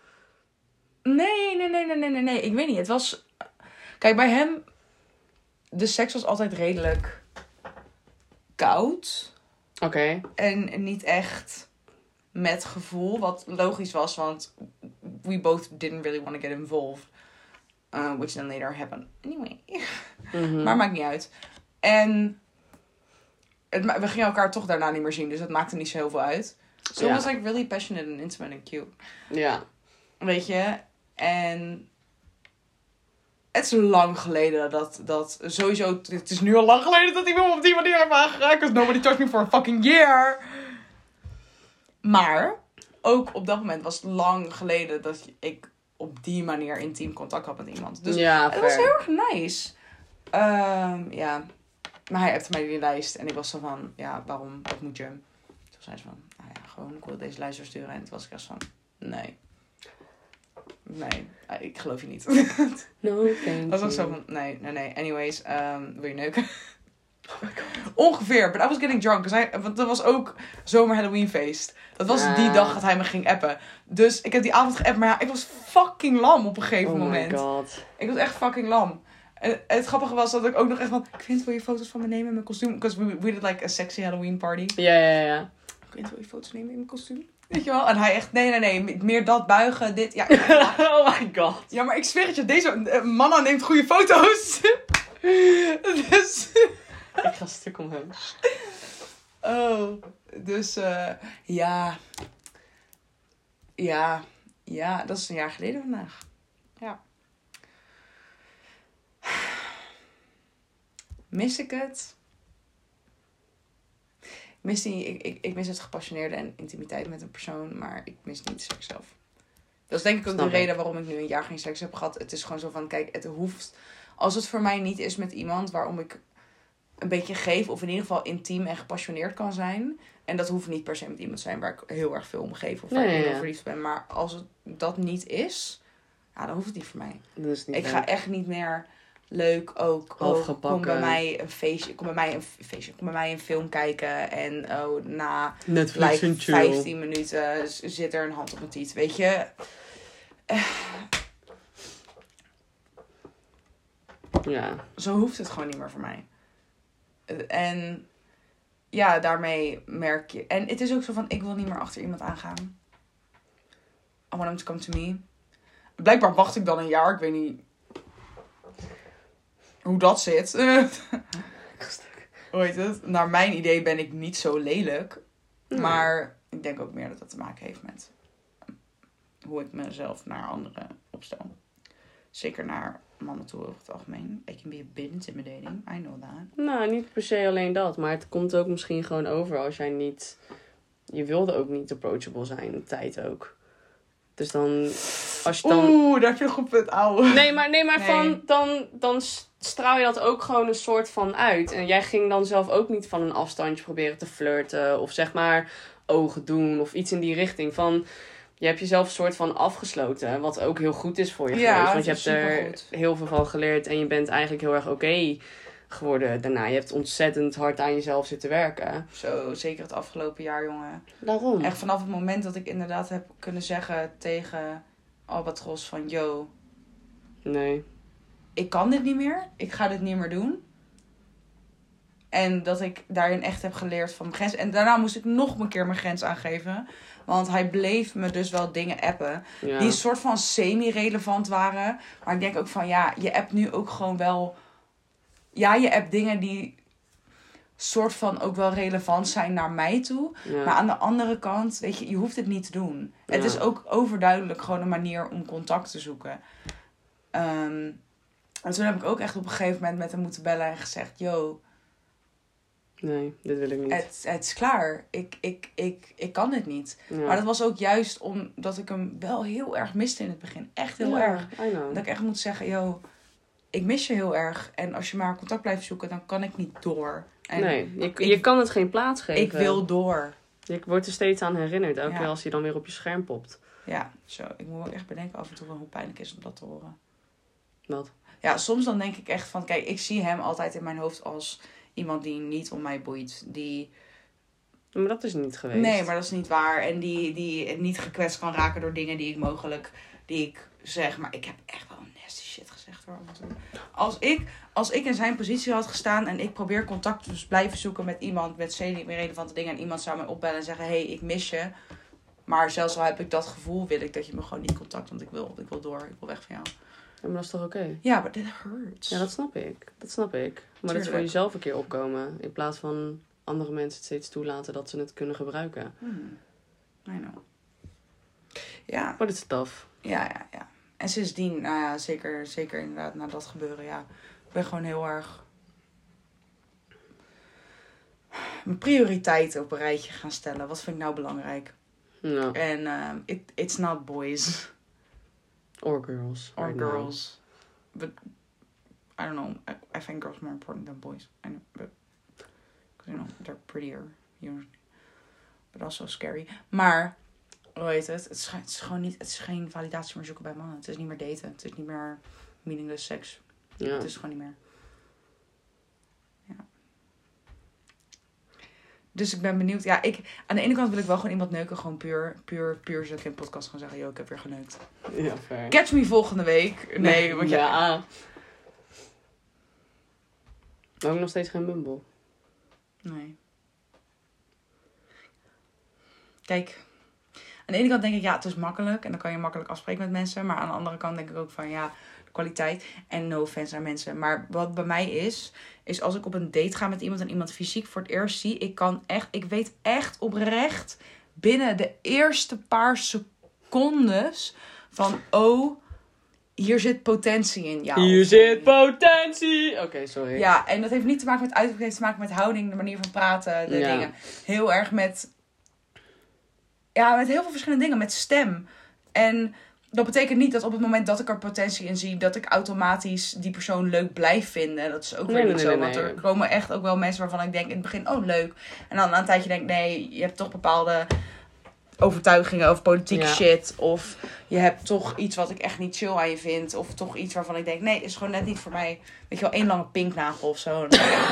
S1: Nee. Ik weet niet. Het was... Kijk, bij hem... De seks was altijd redelijk... koud.
S2: Oké.
S1: En niet echt... met gevoel. Wat logisch was. Want... we both didn't really want to get involved. Which then later happened. Anyway.
S2: Mm-hmm.
S1: Maar maakt niet uit. En... we gingen elkaar toch daarna niet meer zien. Dus dat maakte niet zo heel veel uit. So it was like really passionate and intimate and cute.
S2: Ja.
S1: Weet je? En... het is lang geleden dat sowieso... Het is nu al lang geleden dat ik me op die manier heb aangeraakt. Because nobody touched me for a fucking year. Maar... ook op dat moment was het lang geleden dat ik op die manier intiem contact had met iemand. Dus het was heel erg nice. Ja. Maar hij appte mij die lijst. En ik was zo van... ja, waarom? Wat moet je? Toen zei ze van... nou ja, gewoon, ik wil deze lijst versturen. En toen was ik echt van... nee, ik geloof je niet.
S2: No, thank you.
S1: Dat was ook zo van... nee. Anyways, wil je neuken? Oh my god. Ongeveer. But I was getting drunk. Want dat was ook zomer Halloween feest. Dat was die dag dat hij me ging appen. Dus ik heb die avond geappt. Maar ja, ik was fucking lam op een gegeven moment.
S2: Oh my god.
S1: Ik was echt fucking lam. En het grappige was dat ik ook nog echt van... Quint, wil je foto's van me nemen in mijn kostuum? Because we did like a sexy Halloween party.
S2: Ja.
S1: Quint, wil je foto's nemen in mijn kostuum? Weet je wel? En hij echt... Nee. Meer dat buigen. Dit. Ja.
S2: Oh my god.
S1: Ja, maar ik zweer het je. Deze Manna neemt goede foto's. Dus...
S2: ik ga stuk om hem.
S1: Oh. Dus ja. Ja, dat is een jaar geleden vandaag. Ja. Mis ik het? Ik mis het gepassioneerde en intimiteit met een persoon, maar ik mis niet seks zelf. Dat is denk ik ook de reden waarom ik nu een jaar geen seks heb gehad. Het is gewoon zo van, kijk, het hoeft... als het voor mij niet is met iemand waarom ik een beetje geef, of in ieder geval intiem en gepassioneerd kan zijn. En dat hoeft niet per se met iemand te zijn waar ik heel erg veel om geef of waar ik heel verliefd ben. Maar als het dat niet is, ja, dan hoeft het niet voor mij.
S2: Dat is niet
S1: ik ga echt niet meer leuk ook. Kom bij mij een feestje. Kom bij mij een film kijken. En na
S2: Netflix
S1: like 15 minuten zit er een hand op mijn tiet. Weet je?
S2: Ja.
S1: Zo hoeft het gewoon niet meer voor mij. En ja, daarmee merk je... En het is ook zo van, ik wil niet meer achter iemand aangaan. I want him to come to me. Blijkbaar wacht ik dan een jaar. Ik weet niet hoe dat zit. Hoe heet het? Naar mijn idee ben ik niet zo lelijk. Nee. Maar ik denk ook meer dat dat te maken heeft met hoe ik mezelf naar anderen opstel. Zeker naar mannen toe over het algemeen. I can be a bit intimidating. I know that.
S2: Nou, niet per se alleen dat. Maar het komt ook misschien gewoon over als jij niet... Je wilde ook niet approachable zijn. De tijd ook. Dus dan... Als je dan...
S1: daar heb je een goed punt, ouwe.
S2: Nee, maar dan straal je dat ook gewoon een soort van uit. En jij ging dan zelf ook niet van een afstandje proberen te flirten. Of zeg maar ogen doen. Of iets in die richting. Van... Je hebt jezelf een soort van afgesloten. Wat ook heel goed is voor je geweest. Want je hebt er heel veel van geleerd. En je bent eigenlijk heel erg oké geworden daarna. Je hebt ontzettend hard aan jezelf zitten werken.
S1: Zo, zeker het afgelopen jaar, jongen.
S2: Daarom.
S1: Echt vanaf het moment dat ik inderdaad heb kunnen zeggen tegen Albatros van... Yo,
S2: nee.
S1: Ik kan dit niet meer. Ik ga dit niet meer doen. En dat ik daarin echt heb geleerd van mijn grens. En daarna moest ik nog een keer mijn grens aangeven. Want hij bleef me dus wel dingen appen. Ja. Die een soort van semi-relevant waren. Maar ik denk ook van ja, je appt nu ook gewoon wel... Ja, je appt dingen die soort van ook wel relevant zijn naar mij toe. Ja. Maar aan de andere kant, weet je, je hoeft het niet te doen. Ja. Het is ook overduidelijk gewoon een manier om contact te zoeken. En toen heb ik ook echt op een gegeven moment met hem moeten bellen en gezegd... Yo,
S2: Nee, dit wil ik niet.
S1: Het is klaar. Ik kan dit niet. Ja. Maar dat was ook juist omdat ik hem wel heel erg miste in het begin. Echt heel erg.
S2: I know.
S1: Dat ik echt moet zeggen, ik mis je heel erg. En als je maar contact blijft zoeken, dan kan ik niet door. En
S2: nee, je kan het geen plaats geven.
S1: Ik wil door.
S2: Je wordt er steeds aan herinnerd. Elke keer als hij dan weer op je scherm popt.
S1: Ja, zo. Ik moet ook echt bedenken af en toe wel hoe pijnlijk het is om dat te horen.
S2: Wat?
S1: Ja, soms dan denk ik echt van... Kijk, ik zie hem altijd in mijn hoofd als iemand die niet om mij boeit.
S2: Maar dat is niet geweest.
S1: Nee, maar dat is niet waar. En die niet gekwetst kan raken door dingen die ik zeg. Maar ik heb echt wel nasty shit gezegd hoor. Als ik in zijn positie had gestaan en ik probeer contact te blijven zoeken met iemand met semi-relevante dingen. En iemand zou mij opbellen en zeggen, hey, ik mis je. Maar zelfs al heb ik dat gevoel, wil ik dat je me gewoon niet contact. Want ik wil door. Ik wil weg van jou.
S2: Ja, maar dat is toch oké?
S1: Ja, maar that hurts.
S2: Ja, dat snap ik. Maar dat is voor jezelf een keer opkomen. In plaats van andere mensen het steeds toelaten dat ze het kunnen gebruiken.
S1: I know. Ja.
S2: Maar het is tough.
S1: Ja. En sindsdien, nou ja, zeker inderdaad na dat gebeuren, ja. Ik ben gewoon heel erg mijn prioriteiten op een rijtje gaan stellen. Wat vind ik nou belangrijk?
S2: Ja.
S1: En it's not boys.
S2: Or girls.
S1: Or girls. But, I don't know. I think girls more important than boys. I know, but, they're prettier. But also scary. Maar, hoe heet het? Het is gewoon niet, het is geen validatie meer zoeken bij mannen. Het is niet meer daten. Het is niet meer meaningless seks.
S2: Ja.
S1: Het is gewoon niet meer. Ja. Dus ik ben benieuwd. Ja, aan de ene kant wil ik wel gewoon iemand neuken. Gewoon puur zodat ik in een podcast kan zeggen, ik heb weer geneukt.
S2: Ja, fair.
S1: Catch me volgende week. Nee, want
S2: ja. Maar ook nog steeds geen Bumble.
S1: Nee. Kijk, aan de ene kant denk ik, het is makkelijk. En dan kan je makkelijk afspreken met mensen. Maar aan de andere kant denk ik ook van, de kwaliteit. En no offense aan mensen. Maar wat bij mij is als ik op een date ga met iemand en iemand fysiek voor het eerst zie. Ik weet echt oprecht binnen de eerste paar secondes van, hier zit potentie in jou.
S2: Hier zit potentie! Oké, sorry.
S1: Ja, en dat heeft niet te maken met uiterlijk. Het heeft te maken met houding, de manier van praten, de dingen. Heel erg met heel veel verschillende dingen. Met stem. En dat betekent niet dat op het moment dat ik er potentie in zie, dat ik automatisch die persoon leuk blijf vinden. Dat is ook weer niet zo. Want er komen echt ook wel mensen waarvan ik denk in het begin, leuk. En dan na een tijdje denk ik, nee, je hebt toch bepaalde overtuigingen over politieke shit. Of je hebt toch iets wat ik echt niet chill aan je vind. Of toch iets waarvan ik denk, nee, is gewoon net niet voor mij. Weet je wel, 1 lange pinknagel of zo.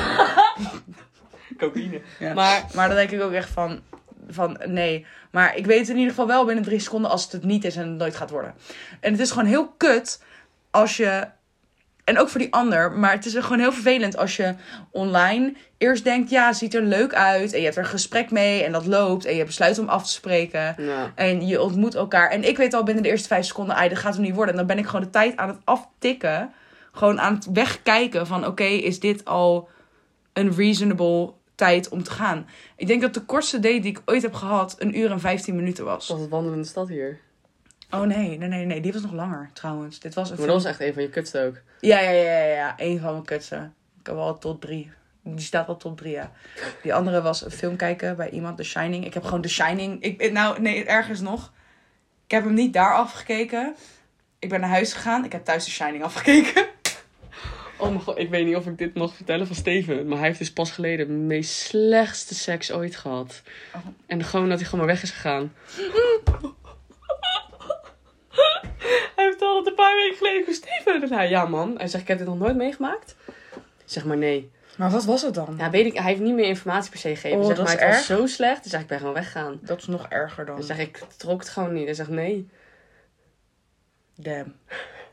S1: Cocaïne. Ja. Maar dan denk ik ook echt van nee. Maar ik weet het in ieder geval wel binnen 3 seconden als het niet is en het nooit gaat worden. En het is gewoon heel kut als je... En ook voor die ander. Maar het is gewoon heel vervelend als je online eerst denkt, ziet er leuk uit. En je hebt er een gesprek mee en dat loopt. En je besluit om af te spreken. Ja. En je ontmoet elkaar. En ik weet al binnen de eerste 5 seconden, dat gaat hem niet worden. En dan ben ik gewoon de tijd aan het aftikken. Gewoon aan het wegkijken van, oké, is dit al een reasonable tijd om te gaan? Ik denk dat de kortste date die ik ooit heb gehad 1 uur en 15 minuten was.
S2: Was het wandelen in de stad hier?
S1: Oh nee. Die was nog langer trouwens. Dit was
S2: maar dat was echt een van je kutste ook.
S1: Ja. Eén van mijn kutste. Ik heb al tot 3. Die staat al top 3, ja. Die andere was een film kijken bij iemand, The Shining. Ik heb gewoon The Shining... ergens nog. Ik heb hem niet daar afgekeken. Ik ben naar huis gegaan. Ik heb thuis The Shining afgekeken.
S2: Oh mijn god, ik weet niet of ik dit mag vertellen van Steven. Maar hij heeft dus pas geleden de meest slechtste seks ooit gehad. Oh. En gewoon dat hij gewoon maar weg is gegaan. Hij heeft al een paar weken geleden van Steven. En hij, ja man. Hij zegt, ik heb dit nog nooit meegemaakt. Zeg maar nee.
S1: Maar wat was het dan?
S2: Ja, weet ik. Hij heeft niet meer informatie per se gegeven. Zeg maar, het was zo slecht. Dus zeg ik ben gewoon weggegaan.
S1: Dat is nog erger dan.
S2: Dan zeg ik trok het gewoon niet. Hij zegt nee.
S1: Damn.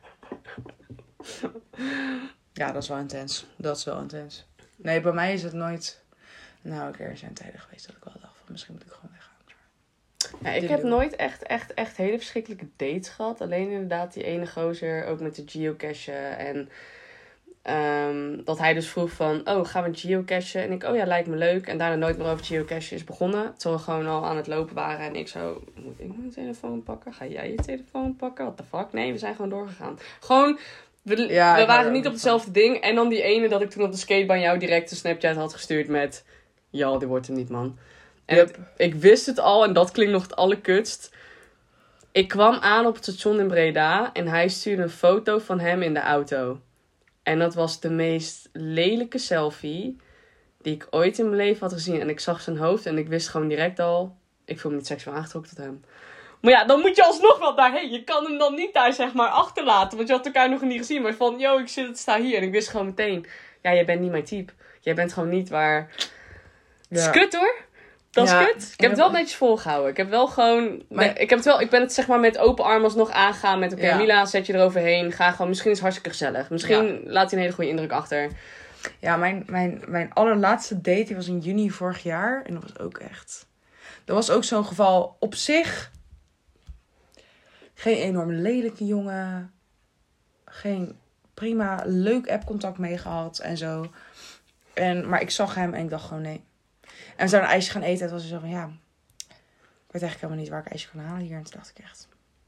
S1: Ja, dat is wel intens. Nee, bij mij is het nooit... Nou, er zijn tijden geweest dat ik wel dacht van misschien moet ik gewoon weggaan.
S2: Ja, ik heb nooit echt hele verschrikkelijke dates gehad. Alleen inderdaad die ene gozer, ook met de geocachen. En dat hij dus vroeg van, gaan we geocachen? En ik, lijkt me leuk. En daarna nooit meer over geocachen is begonnen. Terwijl we gewoon al aan het lopen waren. En ik zo, moet ik mijn telefoon pakken? Ga jij je telefoon pakken? What the fuck? Nee, we zijn gewoon doorgegaan. Gewoon... We waren niet op hetzelfde ding. En dan die ene dat ik toen op de skatebaan jou direct een Snapchat had gestuurd met... Ja, die wordt hem niet, man. En ik wist het al en dat klinkt nog het allerkutst. Ik kwam aan op het station in Breda en hij stuurde een foto van hem in de auto. En dat was de meest lelijke selfie die ik ooit in mijn leven had gezien. En ik zag zijn hoofd en ik wist gewoon direct al, ik voel me niet seksueel aangetrokken tot hem. Maar ja, dan moet je alsnog wel daarheen. Je kan hem dan niet daar zeg maar achterlaten, want je had elkaar nog niet gezien. Maar van, ik sta hier en ik wist gewoon meteen, ja, jij bent niet mijn type. Jij bent gewoon niet waar... Het is kut hoor. Dat is kut. Ik heb het wel netjes volgehouden. Ik heb wel gewoon... Ik ben het zeg maar met open armen alsnog aangegaan. Met oké, Mila, zet je eroverheen. Ga gewoon... Misschien is het hartstikke gezellig. Misschien laat hij een hele goede indruk achter.
S1: Ja, mijn allerlaatste date die was in juni vorig jaar. En dat was ook echt... Dat was ook zo'n geval op zich. Geen enorm lelijke jongen. Geen prima leuk appcontact mee gehad en zo. Maar ik zag hem en ik dacht gewoon nee. En we zouden een ijsje gaan eten. En het was zo van ik weet eigenlijk helemaal niet waar ik ijsje kan halen hier. En toen dacht ik echt...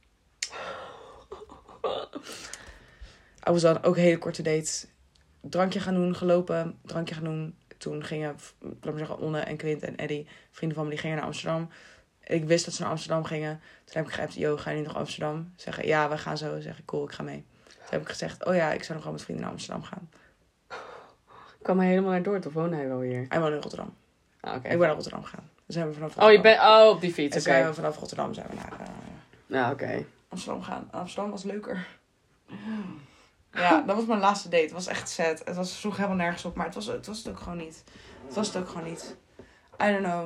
S1: Ik was dan ook een hele korte date. Drankje gaan doen, gelopen. Drankje gaan doen. Toen gingen, laat maar zeggen, Onne en Quint en Eddie, vrienden van me, die gingen naar Amsterdam. Ik wist dat ze naar Amsterdam gingen. Toen heb ik gezegd, ga je nu nog Amsterdam? Zeggen, ja, we gaan zo. Zeg ik, cool, ik ga mee. Toen heb ik gezegd, oh ja, ik zou nog wel met vrienden naar Amsterdam gaan.
S2: Kwam hij helemaal naar Dordt of woonde hij wel hier?
S1: Hij woonde in Rotterdam.
S2: Ah, oké.
S1: Ik ben naar Rotterdam gegaan. Dus zijn we vanaf Rotterdam.
S2: op die fiets.
S1: Dus zijn we vanaf Rotterdam zijn we naar
S2: Amsterdam
S1: gaan. Amsterdam was leuker. Ja, dat was mijn laatste date. Het was echt sad. Het sloeg helemaal nergens op, maar het was het ook gewoon niet. Het was het ook gewoon niet. I don't know.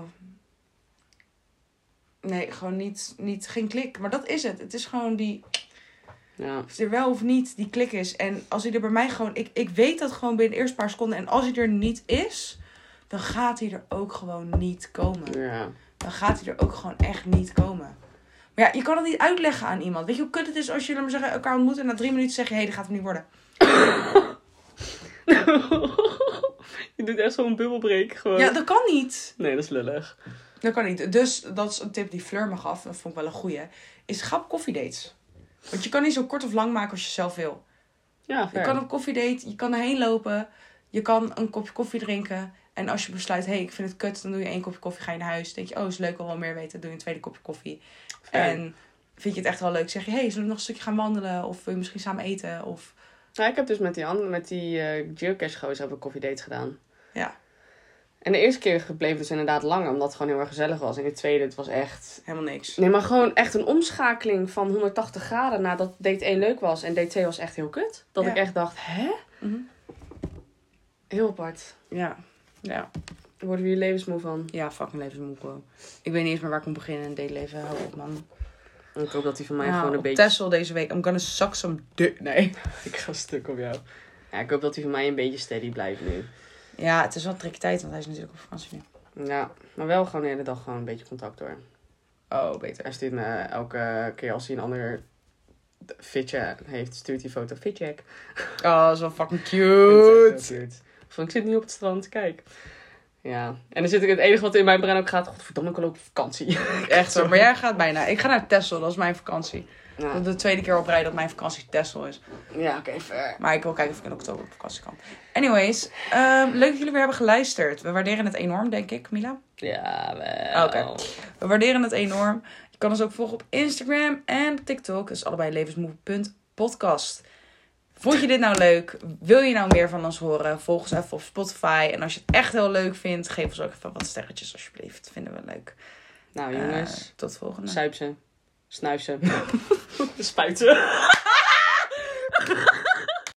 S1: Nee, gewoon niet geen klik. Maar dat is het. Het is gewoon die...
S2: Ja.
S1: Of er wel of niet die klik is. En als hij er bij mij gewoon... Ik weet dat gewoon binnen de eerste paar seconden. En als hij er niet is, dan gaat hij er ook gewoon niet komen.
S2: Ja.
S1: Dan gaat hij er ook gewoon echt niet komen. Maar ja, je kan het niet uitleggen aan iemand. Weet je hoe kut het is als je, laat maar zeggen, elkaar ontmoet en na 3 minuten zeg je, dat gaat hem niet worden.
S2: Je doet echt zo'n bubbelbreek gewoon.
S1: Ja, dat kan niet.
S2: Nee, dat is lullig.
S1: Dat kan niet. Dus dat is een tip die Fleur me gaf. Dat vond ik wel een goeie. Is ga op koffiedates. Want je kan niet zo kort of lang maken als je zelf wil.
S2: Ja, fair.
S1: Je kan op koffiedate, je kan erheen lopen. Je kan een kopje koffie drinken. En als je besluit, ik vind het kut, dan doe je 1 kopje koffie, ga je naar huis. Dan denk je, is leuk, wil wel meer weten. Doe je een tweede kopje koffie. Fair. En vind je het echt wel leuk, zeg je, zullen we nog een stukje gaan wandelen? Of wil je misschien samen eten? Of...
S2: Ja, ik heb dus met die geocache-gozer heb ik koffiedates gedaan.
S1: Ja.
S2: En de eerste keer bleef het dus inderdaad langer, omdat het gewoon heel erg gezellig was. En de tweede, het was echt...
S1: Helemaal niks.
S2: Nee, maar gewoon echt een omschakeling van 180 graden nadat date 1 leuk was. En date 2 was echt heel kut. Dat ik echt dacht, hè?
S1: Mm-hmm.
S2: Heel apart.
S1: Ja.
S2: Daar worden we hier levensmoe van.
S1: Ja, fucking levensmoe gewoon. Ik weet niet eens meer waar ik moet beginnen in het dateleven. Hou op, man.
S2: Ik hoop dat hij van mij gewoon een beetje...
S1: Texel deze week. I'm gonna suck some dick. Nee.
S2: Ik ga stuk op jou. Ja, ik hoop dat hij van mij een beetje steady blijft nu.
S1: Ja, het is wel een tricky tijd, want hij is natuurlijk op vakantie nu.
S2: Ja, maar wel gewoon de hele dag gewoon een beetje contact hoor.
S1: Oh, beter.
S2: Hij stuurt me elke keer als hij een ander fitje heeft, stuurt hij foto fitcheck.
S1: Oh, dat is wel fucking cute.
S2: Van, ik zit niet op het strand, kijk. Ja, en dan zit ik het enige wat in mijn brein ook gaat, godverdomme, ik wil ook op vakantie.
S1: Echt zo, maar jij gaat bijna. Ik ga naar Texel, dat is mijn vakantie.
S2: Ja.
S1: Dat is de tweede keer op rij dat mijn vakantie Texel is.
S2: Ja, oké, fair.
S1: Maar ik wil kijken of ik in oktober op vakantie kan. Anyways, leuk dat jullie weer hebben geluisterd. We waarderen het enorm, denk ik, Mila.
S2: Ja, wel.
S1: Oké. We waarderen het enorm. Je kan ons ook volgen op Instagram en TikTok. Dus allebei levensmoe.podcast. Vond je dit nou leuk? Wil je nou meer van ons horen? Volg ons even op Spotify. En als je het echt heel leuk vindt, geef ons ook even wat sterretjes alsjeblieft. Vinden we leuk.
S2: Nou jongens.
S1: Tot volgende.
S2: Suip ze. Snuif ze. Spuit ze.